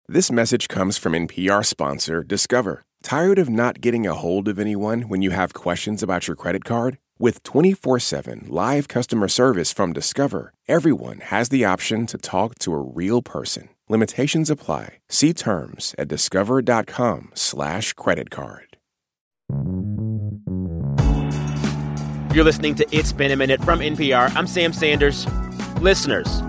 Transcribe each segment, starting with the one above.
This message comes from NPR sponsor Discover. Tired of not getting a hold of anyone when you have questions about your credit card? With 24/7 live customer service from Discover, everyone has the option to talk to a real person. Limitations apply. See terms at discover.com/creditcard. You're listening to It's Been a Minute from NPR. I'm Sam Sanders. Listeners,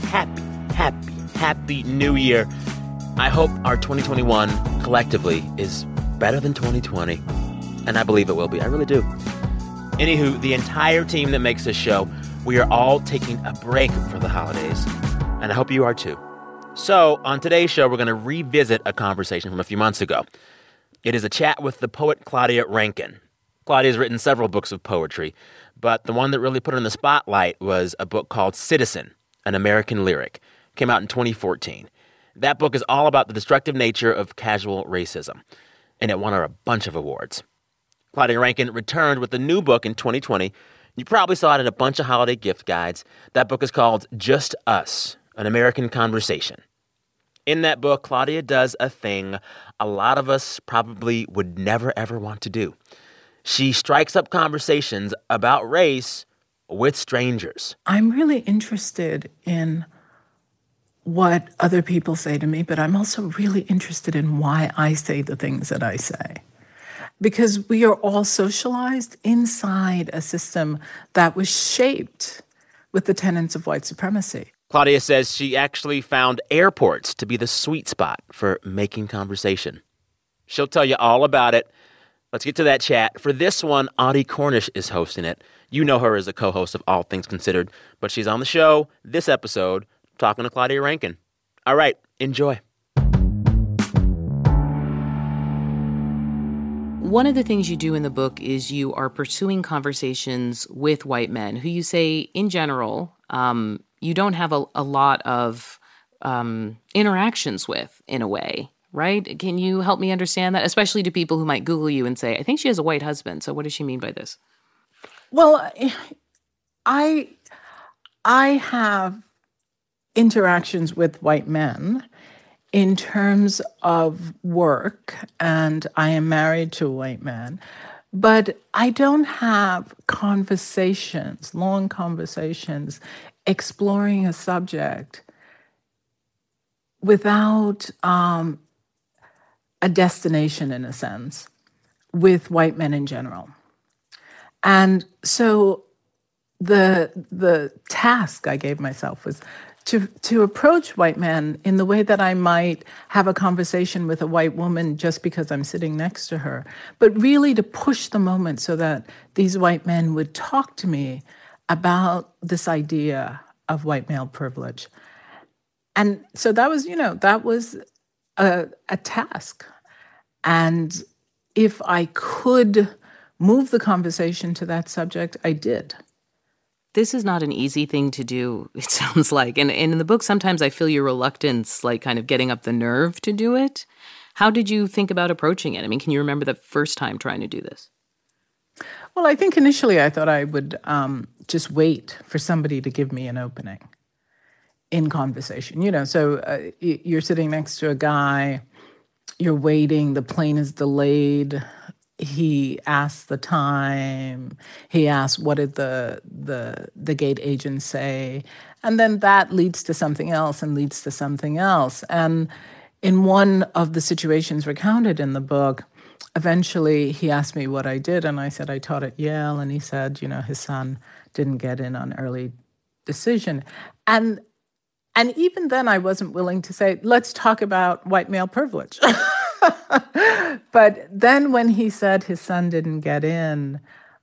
happy New Year. I hope our 2021 collectively is better than 2020. And I believe it will be. I really do. Anywho, the entire team that makes this show, we are all taking a break for the holidays. And I hope you are too. So on today's show, we're going to revisit a conversation from a few months ago. It is a chat with the poet Claudia Rankine. Claudia's written several books of poetry, but the one that really put her in the spotlight was a book called Citizen, an American Lyric. Came out in 2014. That book is all about the destructive nature of casual racism, and it won her a bunch of awards. Claudia Rankine returned with a new book in 2020. You probably saw it in a bunch of holiday gift guides. That book is called Just Us, an American Conversation. In that book, Claudia does a thing a lot of us probably would never, ever want to do. She strikes up conversations about race with strangers. I'm really interested in what other people say to me, but I'm also really interested in why I say the things that I say. Because we are all socialized inside a system that was shaped with the tenets of white supremacy. Claudia says she actually found airports to be the sweet spot for making conversation. She'll tell you all about it. Let's get to that chat. For this one, Audie Cornish is hosting it. You know her as a co-host of All Things Considered, but she's on the show this episode talking to Claudia Rankine. All right, enjoy. One of the things you do in the book is you are pursuing conversations with white men who you say, in general, you don't have a lot of interactions with, in a way, right? Can you help me understand that? Especially to people who might Google you and say, I think she has a white husband. So what does she mean by this? Well, I have interactions with white men in terms of work, and I am married to a white man, but I don't have conversations, long conversations, exploring a subject without a destination, in a sense, with white men in general. And so the task I gave myself was to approach white men in the way that I might have a conversation with a white woman just because I'm sitting next to her, but really to push the moment so that these white men would talk to me about this idea of white male privilege. And so that was a task. And if I could move the conversation to that subject, I did. This is not an easy thing to do, it sounds like. And in the book, sometimes I feel your reluctance, like kind of getting up the nerve to do it. How did you think about approaching it? I mean, can you remember the first time trying to do this? Well, I think initially I thought I would just wait for somebody to give me an opening in conversation. So you're sitting next to a guy, you're waiting, the plane is delayed. He asks the time. He asks, what did the gate agent say? And then that leads to something else and leads to something else. And in one of the situations recounted in the book, eventually he asked me what I did. And I said, I taught at Yale. And he said, his son didn't get in on early decision. And even then I wasn't willing to say, let's talk about white male privilege. But then when he said his son didn't get in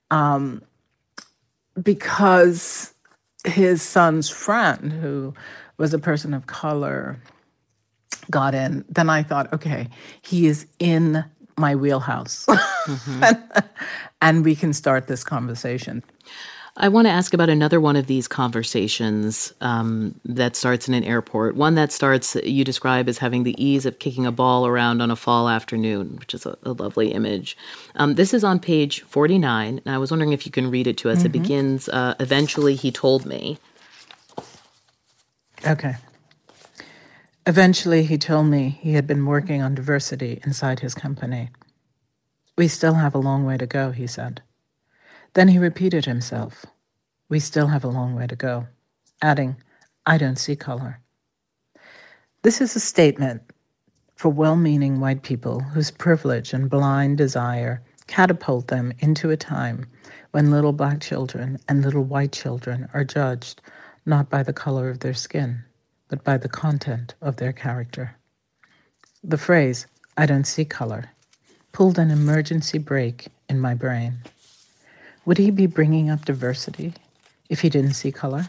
because his son's friend, who was a person of color, got in, then I thought, okay, he is in my wheelhouse. Mm-hmm. And we can start this conversation. I want to ask about another one of these conversations that starts in an airport. One that starts, you describe as having the ease of kicking a ball around on a fall afternoon, which is a lovely image. This is on page 49, and I was wondering if you can read it to us. Mm-hmm. It begins, eventually he told me. Okay. Eventually, he told me he had been working on diversity inside his company. We still have a long way to go, he said. Then he repeated himself. We still have a long way to go, adding, I don't see color. This is a statement for well-meaning white people whose privilege and blind desire catapult them into a time when little black children and little white children are judged not by the color of their skin, but by the content of their character. The phrase, I don't see color, pulled an emergency brake in my brain. Would he be bringing up diversity if he didn't see color?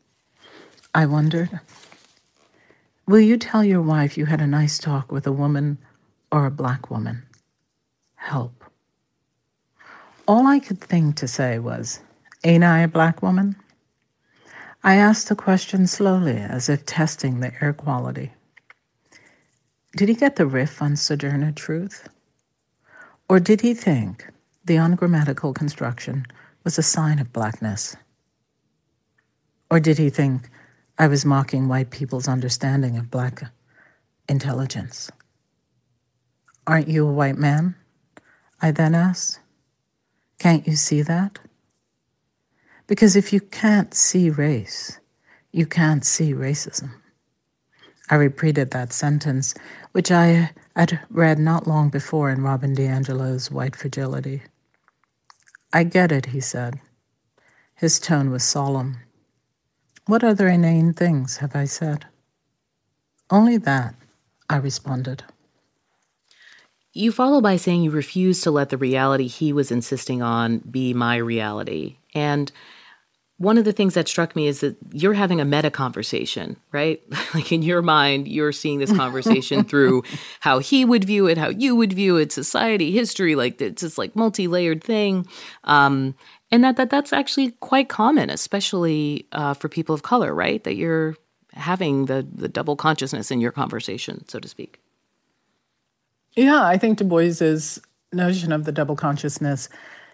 I wondered. Will you tell your wife you had a nice talk with a woman or a black woman? Help. All I could think to say was, ain't I a black woman? I asked the question slowly, as if testing the air quality. Did he get the riff on Sojourner Truth? Or did he think the ungrammatical construction was a sign of blackness? Or did he think I was mocking white people's understanding of black intelligence? Aren't you a white man? I then asked. Can't you see that? Because if you can't see race, you can't see racism. I repeated that sentence, which I had read not long before in Robin DiAngelo's White Fragility. I get it, he said. His tone was solemn. What other inane things have I said? Only that, I responded. You follow by saying you refuse to let the reality he was insisting on be my reality. And one of the things that struck me is that you're having a meta conversation, right? Like in your mind, you're seeing this conversation through how he would view it, how you would view it, society, history, like it's this like multi-layered thing. And that's actually quite common, especially for people of color, right? That you're having the double consciousness in your conversation, so to speak. Yeah, I think Du Bois's notion of the double consciousness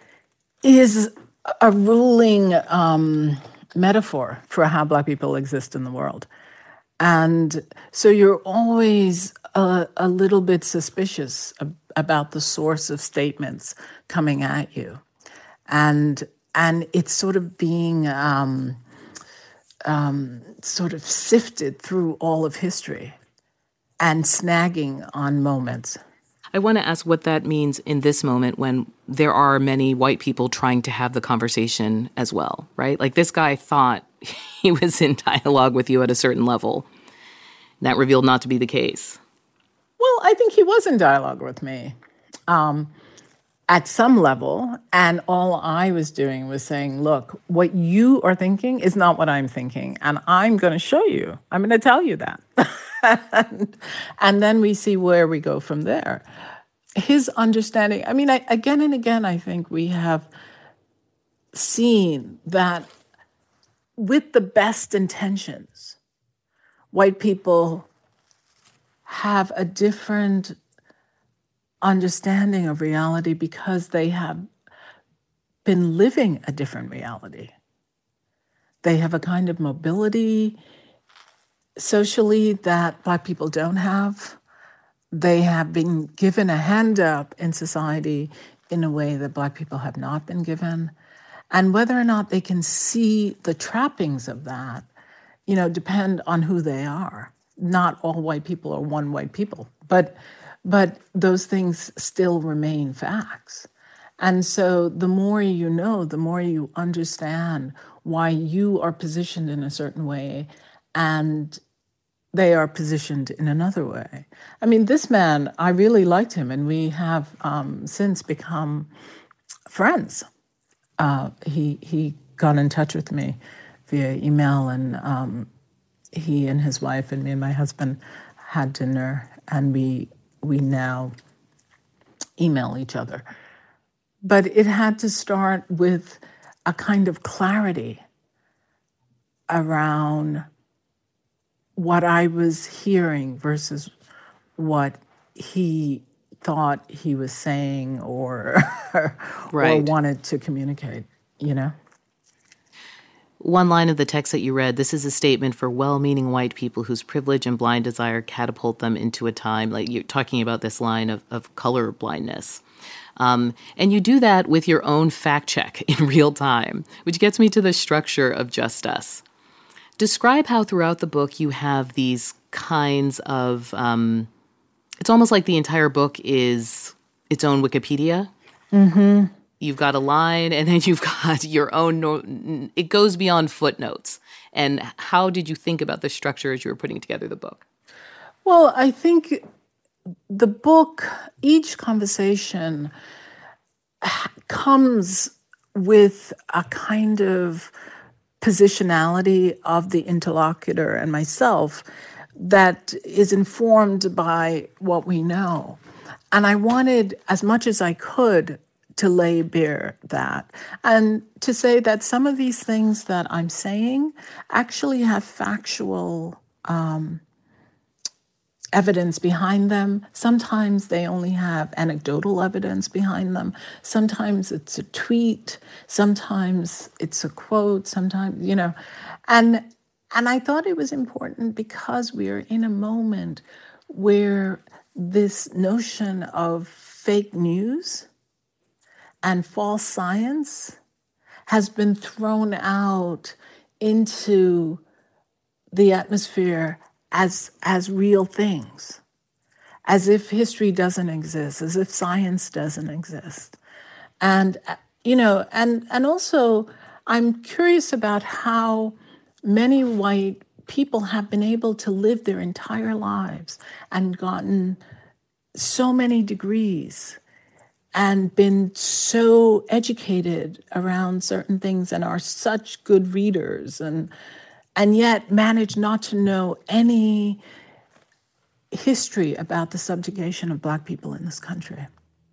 is a ruling metaphor for how Black people exist in the world. And so you're always a little bit suspicious about the source of statements coming at you. And it's sort of being sort of sifted through all of history and snagging on moments. I want to ask what that means in this moment when there are many white people trying to have the conversation as well, right? Like this guy thought he was in dialogue with you at a certain level. That revealed not to be the case. Well, I think he was in dialogue with me at some level. And all I was doing was saying, look, what you are thinking is not what I'm thinking. And I'm going to show you. I'm going to tell you that. And then we see where we go from there. His understanding, I mean, again and again, I think we have seen that with the best intentions, white people have a different understanding of reality because they have been living a different reality. They have a kind of mobility socially that Black people don't have. They have been given a hand up in society in a way that Black people have not been given. And whether or not they can see the trappings of that, depend on who they are. Not all white people are one white people, but those things still remain facts. And so the more you know, the more you understand why you are positioned in a certain way and they are positioned in another way. I mean, this man, I really liked him, and we have since become friends. He got in touch with me via email, and he and his wife and me and my husband had dinner, and we now email each other. But it had to start with a kind of clarity around what I was hearing versus what he thought he was saying or right. or wanted to communicate, one line of the text that you read, this is a statement for well-meaning white people whose privilege and blind desire catapult them into a time, like you're talking about this line of color blindness. And you do that with your own fact check in real time, which gets me to the structure of Just Us. Describe how throughout the book you have these kinds of, it's almost like the entire book is its own Wikipedia. Mm-hmm. You've got a line, and then you've got your own, it goes beyond footnotes. And how did you think about the structure as you were putting together the book? Well, I think the book, each conversation comes with a kind of positionality of the interlocutor and myself that is informed by what we know. And I wanted, as much as I could, to lay bare that and to say that some of these things that I'm saying actually have factual evidence behind them. Sometimes they only have anecdotal evidence behind them. Sometimes it's a tweet. Sometimes it's a quote. Sometimes, and I thought it was important because we are in a moment where this notion of fake news and false science has been thrown out into the atmosphere as real things, as if history doesn't exist, as if science doesn't exist. And, and also I'm curious about how many white people have been able to live their entire lives and gotten so many degrees and been so educated around certain things and are such good readers and yet manage not to know any history about the subjugation of Black people in this country.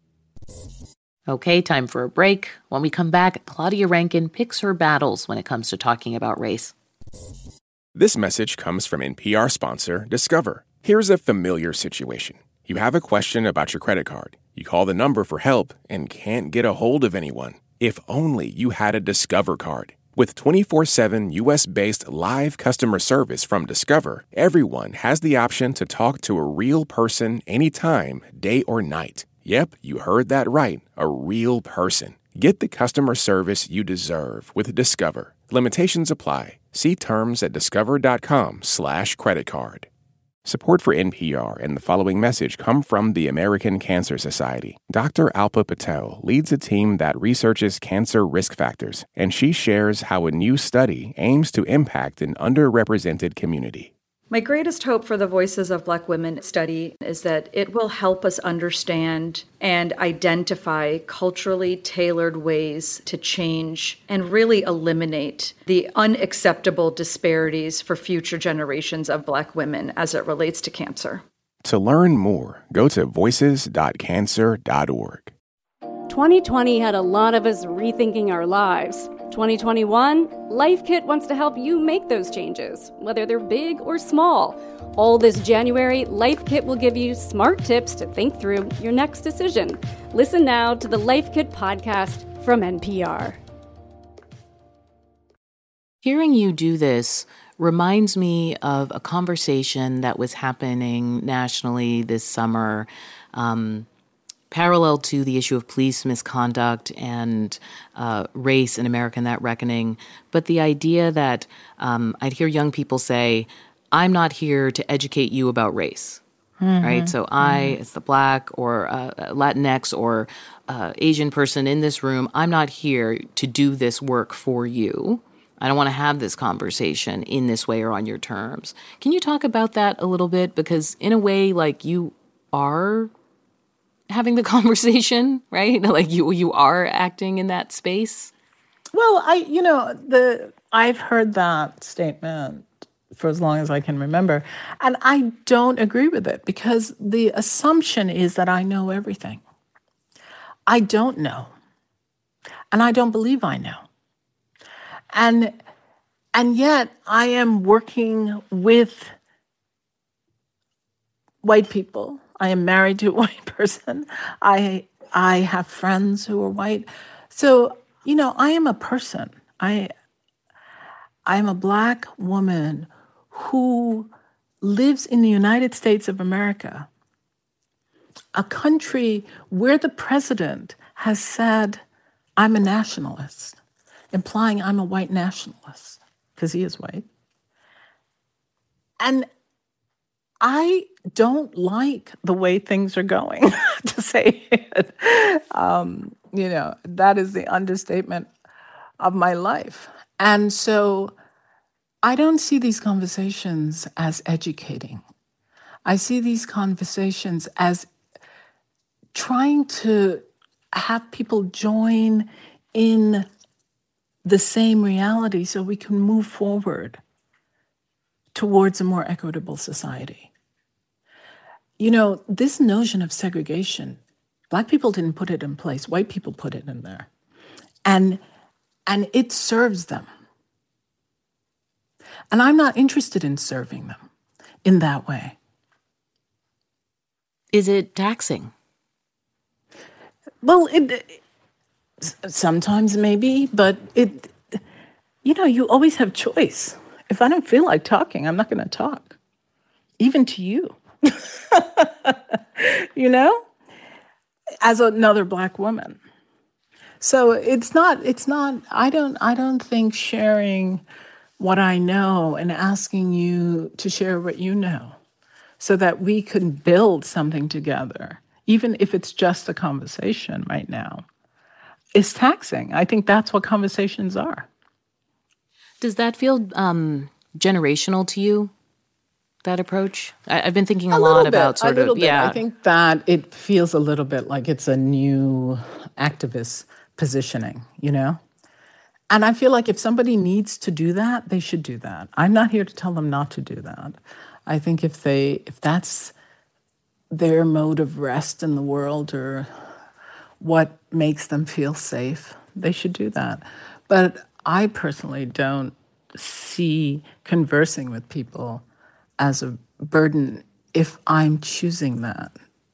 Okay, time for a break. When we come back, Claudia Rankine picks her battles when it comes to talking about race. This message comes from NPR sponsor Discover. Here's a familiar situation. You have a question about your credit card. You call the number for help and can't get a hold of anyone. If only you had a Discover card. With 24/7 U.S.-based live customer service from Discover, everyone has the option to talk to a real person anytime, day or night. Yep, you heard that right, a real person. Get the customer service you deserve with Discover. Limitations apply. See terms at discover.com/creditcard. Support for NPR and the following message come from the American Cancer Society. Dr. Alpa Patel leads a team that researches cancer risk factors, and she shares how a new study aims to impact an underrepresented community. My greatest hope for the Voices of Black Women study is that it will help us understand and identify culturally tailored ways to change and really eliminate the unacceptable disparities for future generations of Black women as it relates to cancer. To learn more, go to voices.cancer.org. 2020 had a lot of us rethinking our lives. 2021, Life Kit wants to help you make those changes, whether they're big or small. All this January, Life Kit will give you smart tips to think through your next decision. Listen now to the Life Kit podcast from NPR. Hearing you do this reminds me of a conversation that was happening nationally this summer, parallel to the issue of police misconduct and race in America and that reckoning. But the idea that I'd hear young people say, I'm not here to educate you about race, right? So I, as the Black or Latinx or Asian person in this room, I'm not here to do this work for you. I don't want to have this conversation in this way or on your terms. Can you talk about that a little bit? Because in a way, like, you are having the conversation, right? Like you are acting in that space. Well, I've heard that statement for as long as I can remember, and I don't agree with it because the assumption is that I know everything. I don't know, and I don't believe I know, and yet I am working with white people. I am married to a white person. I have friends who are white. So, I am a person. I'm a Black woman who lives in the United States of America, a country where the president has said, I'm a nationalist, implying I'm a white nationalist, because he is white. And I don't like the way things are going, to say it. That is the understatement of my life. And so I don't see these conversations as educating. I see these conversations as trying to have people join in the same reality so we can move forward towards a more equitable society. This notion of segregation, Black people didn't put it in place, white people put it in there. And it serves them. And I'm not interested in serving them in that way. Is it taxing? Well, sometimes maybe, but you always have choice. If I don't feel like talking, I'm not going to talk, even to you. As another Black woman. So it's not, I don't think sharing what I know and asking you to share what you know so that we can build something together, even if it's just a conversation right now, is taxing. I think that's what conversations are. Does that feel generational to you, that approach? I've been thinking a lot about sort of, yeah. I think that it feels a little bit like it's a new activist positioning, And I feel like if somebody needs to do that, they should do that. I'm not here to tell them not to do that. I think if that's their mode of rest in the world or what makes them feel safe, they should do that. But I personally don't see conversing with people as a burden if I'm choosing that,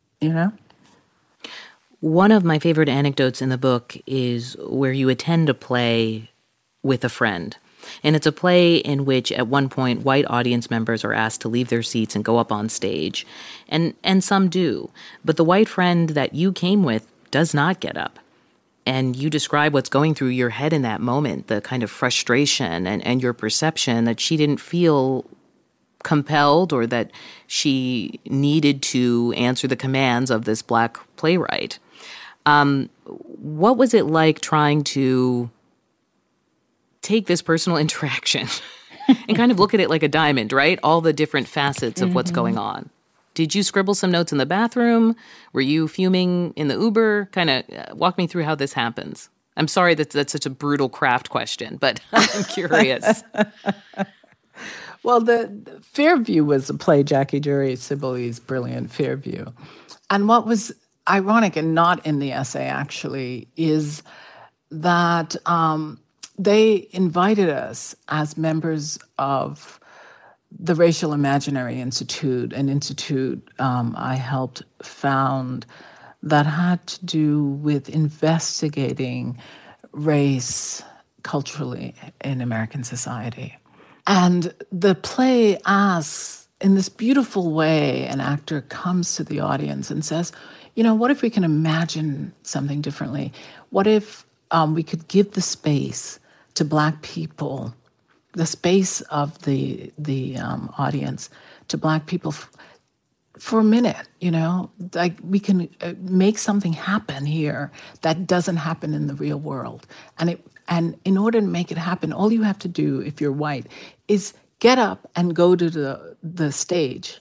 One of my favorite anecdotes in the book is where you attend a play with a friend. And it's a play in which at one point white audience members are asked to leave their seats and go up on stage. And some do. But the white friend that you came with does not get up. And you describe what's going through your head in that moment, the kind of frustration and your perception that she didn't feel compelled or that she needed to answer the commands of this Black playwright. What was it like trying to take this personal interaction and kind of look at it like a diamond, right? All the different facets of what's going on. Did you scribble some notes in the bathroom? Were you fuming in the Uber? Kind of walk me through how this happens. I'm sorry that's such a brutal craft question, but I'm curious. Well, the Fairview was a play, Jackie Jury Sibley's brilliant Fairview. And what was ironic and not in the essay, actually, is that they invited us as members of the Racial Imaginary Institute, an institute I helped found that had to do with investigating race culturally in American society. And the play asks, in this beautiful way, an actor comes to the audience and says, what if we can imagine something differently? What if we could give the space to Black people, the space of the audience to Black people for a minute, like we can make something happen here that doesn't happen in the real world. And in order to make it happen, all you have to do, if you're white, is get up and go to the stage.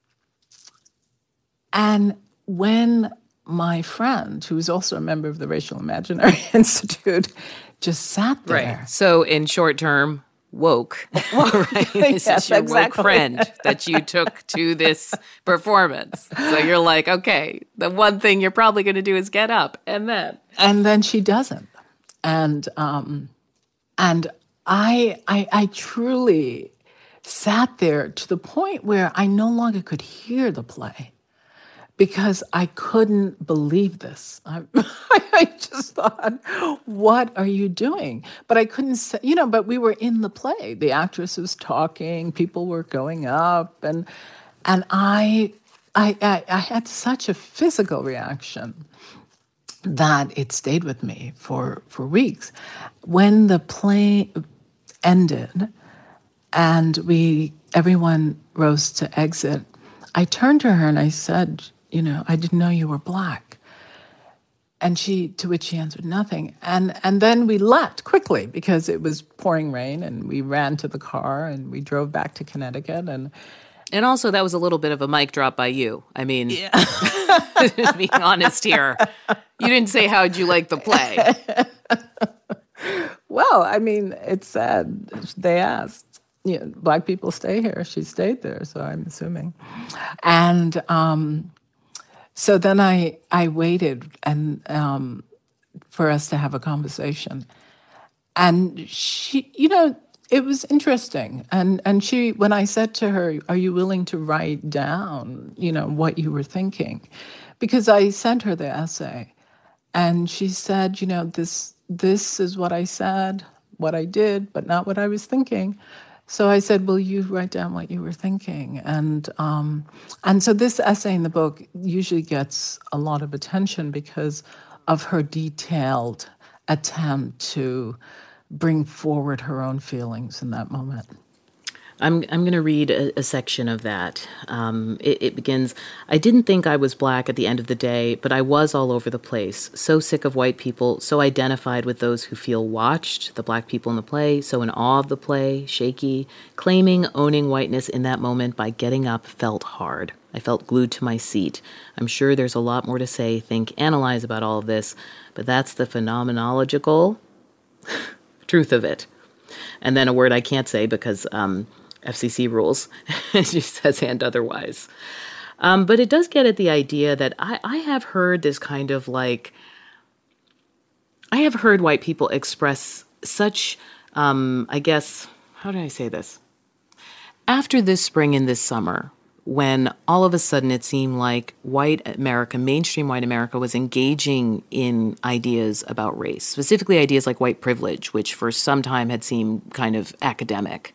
And when my friend, who is also a member of the Racial Imaginary Institute, just sat there. Right. So in short term, woke. Right? This is your woke friend that you took to this performance. So you're like, okay, the one thing you're probably going to do is get up, and then she doesn't. And I truly sat there to the point where I no longer could hear the play because I couldn't believe this. I just thought, what are you doing? But I couldn't say, but we were in the play. The actress was talking, people were going up, and I had such a physical reaction that it stayed with me for weeks. When the play ended and everyone rose to exit, I turned to her and I said, I didn't know you were Black. And to which she answered nothing. And then we left quickly because it was pouring rain, and we ran to the car and we drove back to Connecticut. And also, that was a little bit of a mic drop by you. I mean, yeah. Being honest here, you didn't say, how'd you like the play? Well, I mean, it said, they asked, Black people stay here. She stayed there, so I'm assuming. And so then I waited and for us to have a conversation. And she, it was interesting. And she, when I said to her, are you willing to write down, what you were thinking? Because I sent her the essay. And she said, this is what I said, what I did, but not what I was thinking. So I said, will you write down what you were thinking? And so this essay in the book usually gets a lot of attention because of her detailed attempt to bring forward her own feelings in that moment. I'm going to read a section of that. It begins, I didn't think I was Black at the end of the day, but I was all over the place. So sick of white people, so identified with those who feel watched, the Black people in the play, so in awe of the play, shaky. Claiming, owning whiteness in that moment by getting up felt hard. I felt glued to my seat. I'm sure there's a lot more to say, think, analyze about all of this, but that's the phenomenological truth of it. And then a word I can't say because FCC rules. She says and otherwise. But it does get at the idea that I have heard this kind of I have heard white people express such, I guess, how do I say this? After this spring and this summer, when all of a sudden it seemed like white America, mainstream white America, was engaging in ideas about race, specifically ideas like white privilege, which for some time had seemed kind of academic.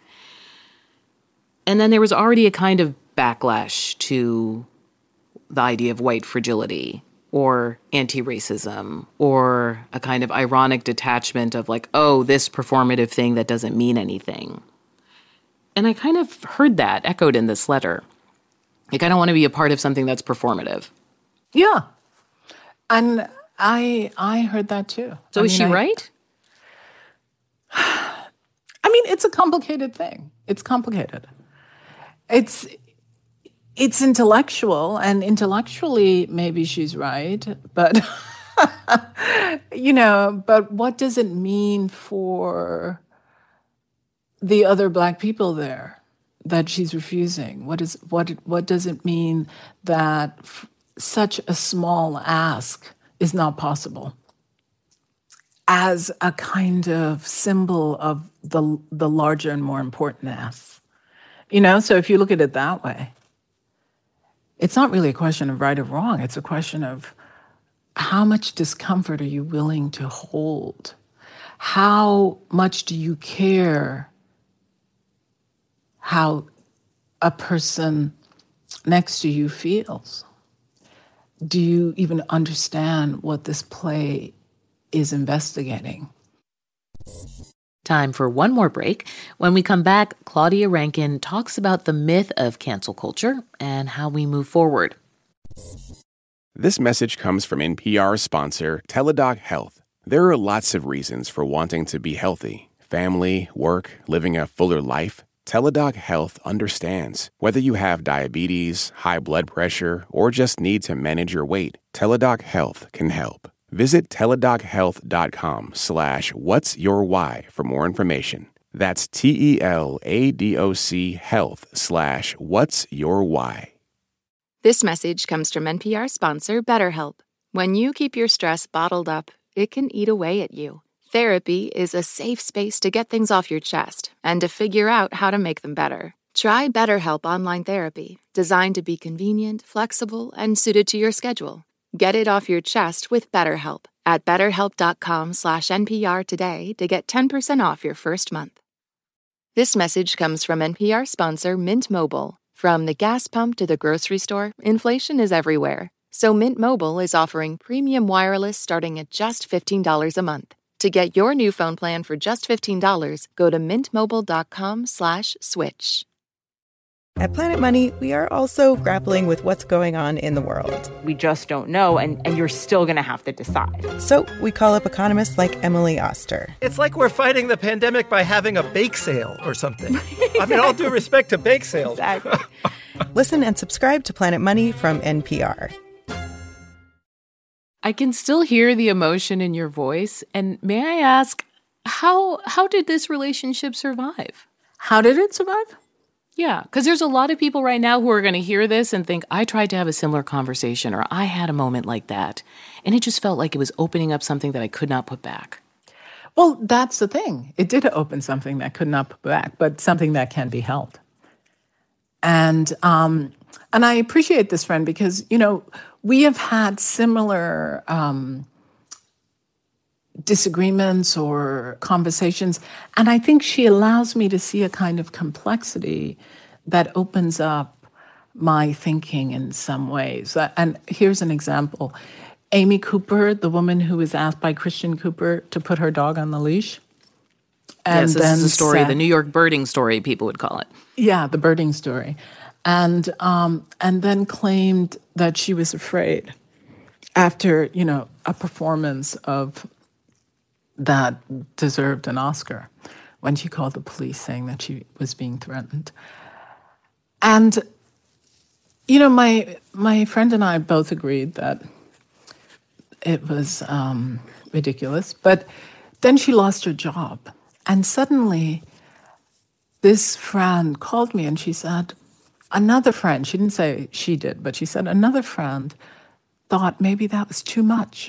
And then there was already a kind of backlash to the idea of white fragility or anti-racism or a kind of ironic detachment of this performative thing that doesn't mean anything. And I kind of heard that echoed in this letter. I don't want to be a part of something that's performative. Yeah. And I heard that too. So is she right? I mean, it's a complicated thing. It's complicated. It's intellectual, and intellectually maybe she's right, but but what does it mean for the other Black people there that she's refusing? What does it mean that such a small ask is not possible as a kind of symbol of the larger and more important ask? So if you look at it that way, it's not really a question of right or wrong. It's a question of how much discomfort are you willing to hold? How much do you care how a person next to you feels? Do you even understand what this play is investigating? Time for one more break. When we come back, Claudia Rankine talks about the myth of cancel culture and how we move forward. This message comes from NPR sponsor Teladoc Health. There are lots of reasons for wanting to be healthy. Family, work, living a fuller life. Teladoc Health understands. Whether you have diabetes, high blood pressure, or just need to manage your weight, Teladoc Health can help. Visit teladochealth.com/whatsyourwhy for more information. That's TELADOC health/whatsyourwhy. This message comes from NPR sponsor BetterHelp. When you keep your stress bottled up, it can eat away at you. Therapy is a safe space to get things off your chest and to figure out how to make them better. Try BetterHelp Online Therapy, designed to be convenient, flexible, and suited to your schedule. Get it off your chest with BetterHelp at BetterHelp.com/NPR today to get 10% off your first month. This message comes from NPR sponsor Mint Mobile. From the gas pump to the grocery store, inflation is everywhere. So Mint Mobile is offering premium wireless starting at just $15 a month. To get your new phone plan for just $15, go to mintmobile.com/switch. At Planet Money, we are also grappling with what's going on in the world. We just don't know, and you're still going to have to decide. So we call up economists like Emily Oster. It's like we're fighting the pandemic by having a bake sale or something. I mean, all due respect to bake sales. Exactly. Listen and subscribe to Planet Money from NPR. I can still hear the emotion in your voice. And may I ask, how did this relationship survive? How did it survive? Yeah, because there's a lot of people right now who are going to hear this and think, I tried to have a similar conversation, or I had a moment like that. And it just felt like it was opening up something that I could not put back. Well, that's the thing. It did open something that could not put back, but something that can be held. And I appreciate this friend because, we have had similar disagreements or conversations. And I think she allows me to see a kind of complexity that opens up my thinking in some ways. And here's an example. Amy Cooper, the woman who was asked by Christian Cooper to put her dog on the leash. And yes, this is a story, the New York birding story, people would call it. Yeah, the birding story. And then claimed that she was afraid after, a performance of that deserved an Oscar when she called the police saying that she was being threatened. And, my friend and I both agreed that it was ridiculous. But then she lost her job. And suddenly this friend called me and she said, another friend, she didn't say she did, but she said another friend thought maybe that was too much.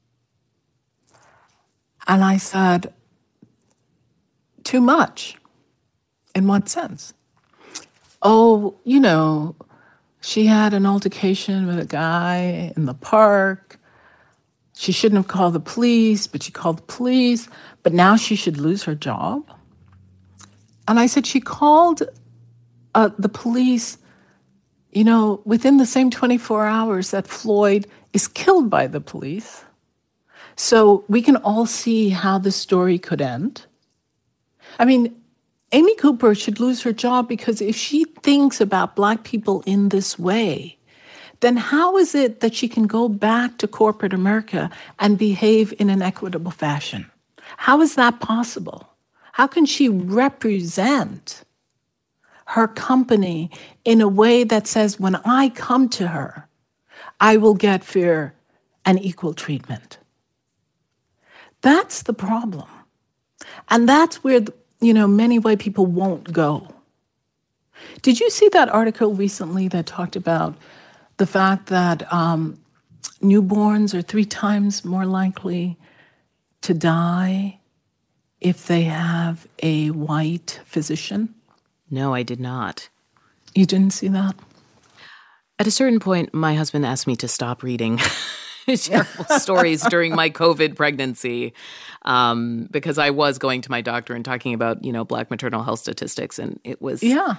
And I said, too much? In what sense? Oh, she had an altercation with a guy in the park. She shouldn't have called the police, but she called the police. But now she should lose her job? And I said, she called the police, within the same 24 hours that Floyd is killed by the police. So we can all see how this story could end. I mean, Amy Cooper should lose her job because if she thinks about Black people in this way, then how is it that she can go back to corporate America and behave in an equitable fashion? How is that possible? How can she represent her company in a way that says, when I come to her, I will get fair and equal treatment? That's the problem. And that's where, many white people won't go. Did you see that article recently that talked about the fact that newborns are 3 times more likely to die if they have a white physician? No, I did not. You didn't see that? At a certain point, my husband asked me to stop reading terrible stories during my COVID pregnancy because I was going to my doctor and talking about, Black maternal health statistics. And it was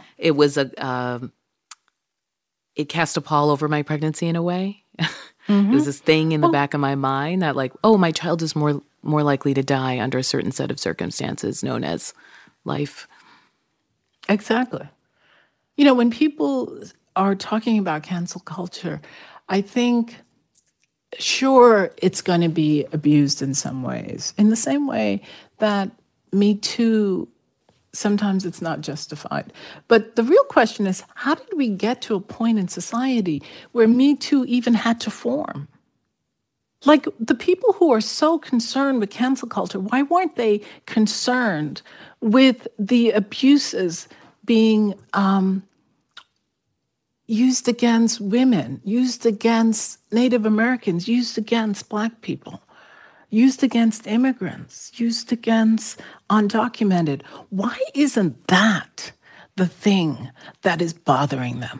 it cast a pall over my pregnancy in a way. Mm-hmm. It was this thing in the back of my mind that my child is more likely to die under a certain set of circumstances known as life. Exactly. When people are talking about cancel culture, I think, sure, it's going to be abused in some ways. In the same way that Me Too, sometimes it's not justified. But the real question is, how did we get to a point in society where Me Too even had to form? Like, the people who are so concerned with cancel culture, why weren't they concerned with the abuses being used against women, used against Native Americans, used against Black people, used against immigrants, used against undocumented? Why isn't that the thing that is bothering them.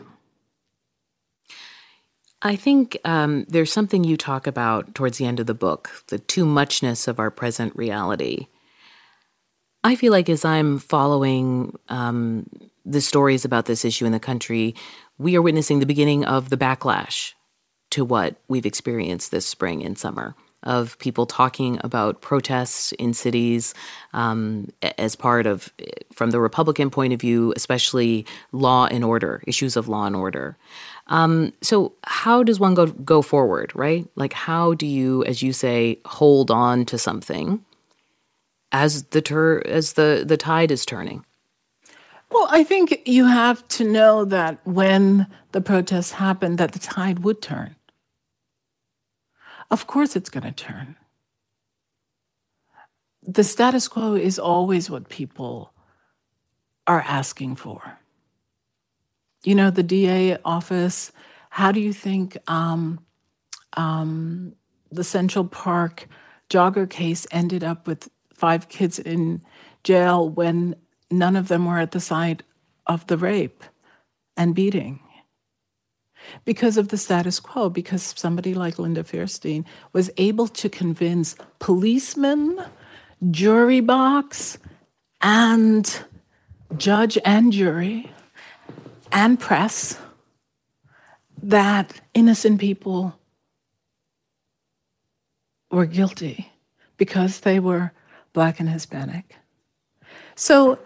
I think there's something you talk about towards the end of the book, the too muchness of our present reality. I feel like as I'm following the stories about this issue in the country, we are witnessing the beginning of the backlash to what we've experienced this spring and summer, of people talking about protests in cities as part of, from the Republican point of view, especially law and order, issues of law and order. So how does one go forward, right? Like, how do you, as you say, hold on to something as the tide is turning? Well, I think you have to know that when the protests happened, that the tide would turn. Of course it's going to turn. The status quo is always what people are asking for. You know, the DA office, how do you think the Central Park jogger case ended up with 5 kids in jail when none of them were at the site of the rape and beating? Because of the status quo, because somebody like Linda Fairstein was able to convince policemen, jury box, and judge and jury and press that innocent people were guilty because they were Black and Hispanic. So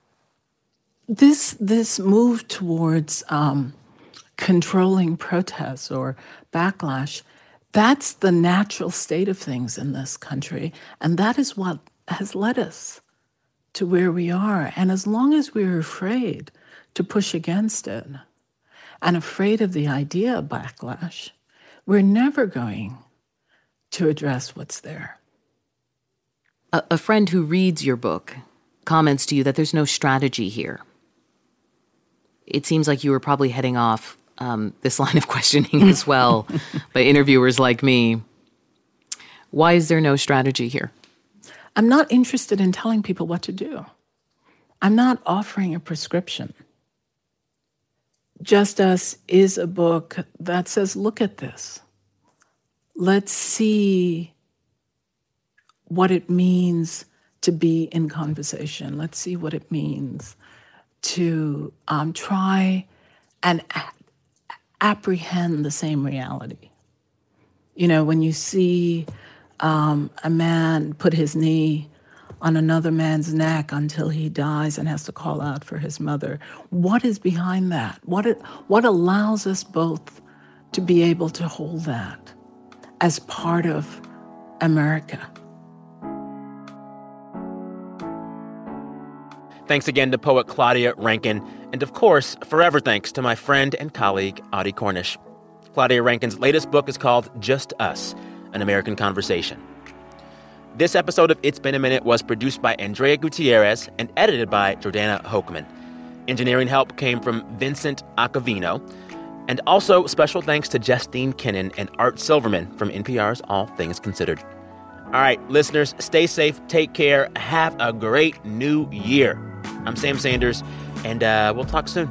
this move towards controlling protests or backlash, that's the natural state of things in this country. And that is what has led us to where we are. And as long as we're afraid to push against it and afraid of the idea of backlash, we're never going to address what's there. A friend who reads your book comments to you that there's no strategy here. It seems like you were probably heading off this line of questioning as well by interviewers like me. Why is there no strategy here? I'm not interested in telling people what to do. I'm not offering a prescription. Just Us is a book that says, look at this. Let's see what it means to be in conversation. Let's see what it means to try and apprehend the same reality. You know, when you see a man put his knee on another man's neck until he dies and has to call out for his mother, what is behind that? What allows us both to be able to hold that as part of America? Thanks again to poet Claudia Rankine. And of course, forever thanks to my friend and colleague, Audie Cornish. Claudia Rankine's latest book is called Just Us, An American Conversation. This episode of It's Been a Minute was produced by Andrea Gutierrez and edited by Jordana Hochman. Engineering help came from Vincent Acavino. And also special thanks to Justine Kennan and Art Silverman from NPR's All Things Considered. All right, listeners, stay safe, take care, have a great new year. I'm Sam Sanders, and we'll talk soon.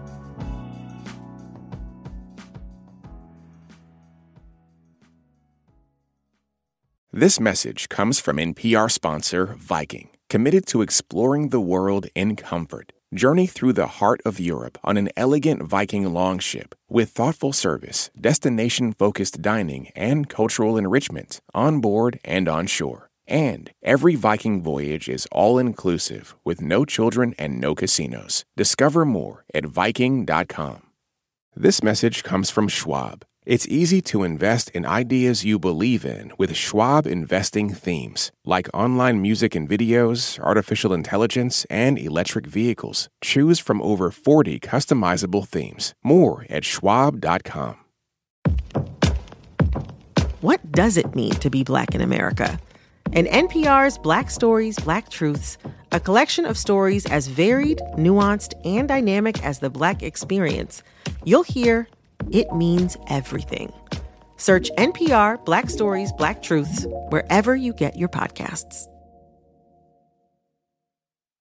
This message comes from NPR sponsor Viking, committed to exploring the world in comfort. Journey through the heart of Europe on an elegant Viking longship with thoughtful service, destination-focused dining, and cultural enrichment on board and on shore. And every Viking voyage is all-inclusive with no children and no casinos. Discover more at Viking.com. This message comes from Schwab. It's easy to invest in ideas you believe in with Schwab investing themes, like online music and videos, artificial intelligence, and electric vehicles. Choose from over 40 customizable themes. More at Schwab.com. What does it mean to be Black in America? In NPR's Black Stories, Black Truths, a collection of stories as varied, nuanced, and dynamic as the Black experience, you'll hear it means everything. Search NPR Black Stories, Black Truths wherever you get your podcasts.